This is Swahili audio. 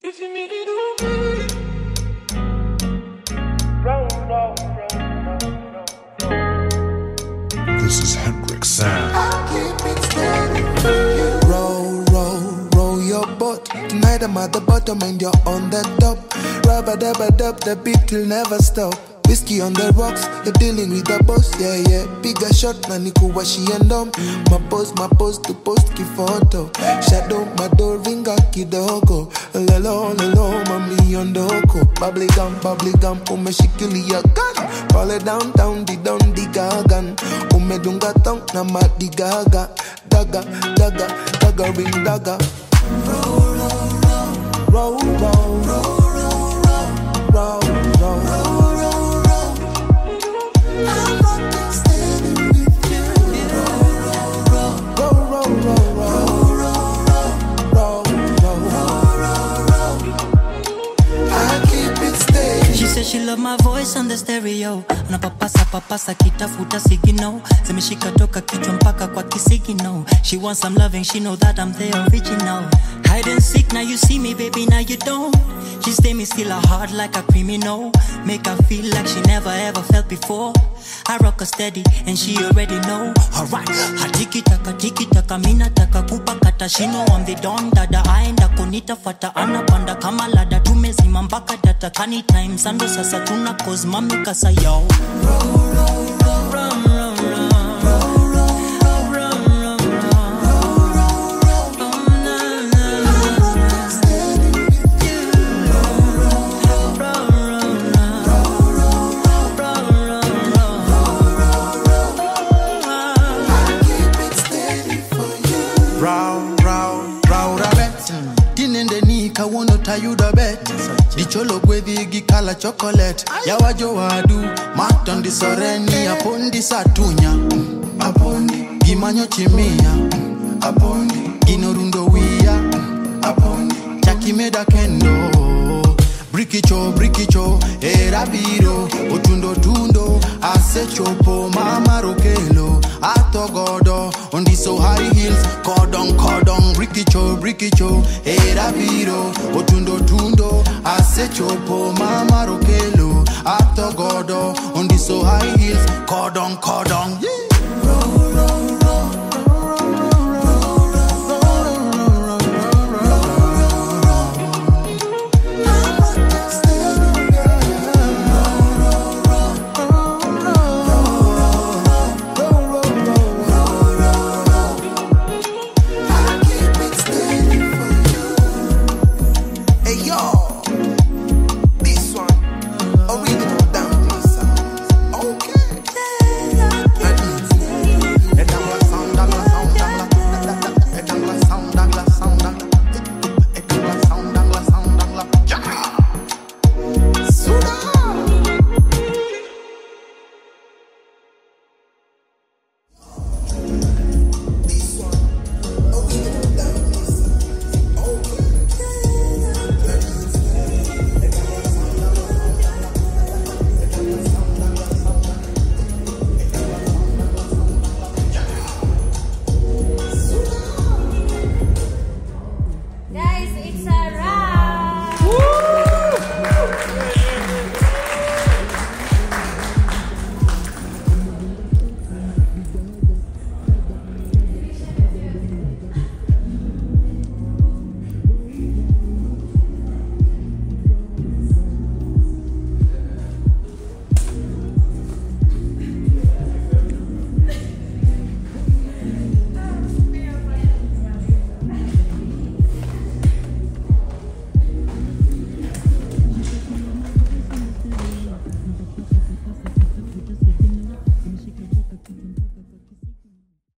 This is Hendrix Sound. Roll, roll, roll your boat. Tonight I'm at the bottom and you're on the top. Rubber-dubber-dub, the beat will never stop. Whiskey on the rocks, you're dealing with the boss, yeah, yeah. Bigger shot, na nikuwa shiendom. My pose to post kifoto. Shadow, my door, ringa kidogo. Lelo, lelo, mami ondoko. Bubbly gum, umeshikilia gun. Pale downtown, di down, di gagan. Umedunga tong, na madi gaga. Daga, ring daga. Roll, roll, roll, roll, roll, roll, roll, roll. I'm rocking steady with you. Roll, roll, roll, roll, roll, roll. I keep it steady. She said she love my voice on the stereo. Na papasa kitafuta signal. Zimeshika toka kichwa mpaka kwa kisigino. She wants some loving, she know that I'm the original. Hide and seek, now you see me, baby, now you don't. She stay me still a heart like a criminal. Make her feel like she never ever felt before. I rock her steady and she already know. Alright, tiki taka mina taka kupa kata. She know I'm the don dada. Aenda kunita fata anapanda kama lada. Tumezima mpaka data kani time sando sasa tuna cause mami kasa yo. Tayuda bet Dicholo gwedhi gikala chocolate Yawajo wadu Matondi soreni Apondi satunya Apondi Gimanyo chimia Apondi Ginorundo wia Apondi Chakimeda kendo Brikicho Erabiro Otundo Asechopo Mama rokelo Atogodo On the so high heels Cordon Brikicho Erabiro Otundo Asechopo Mama rokelo Atogodo On the so high heels Cordon yeah. Guys, it's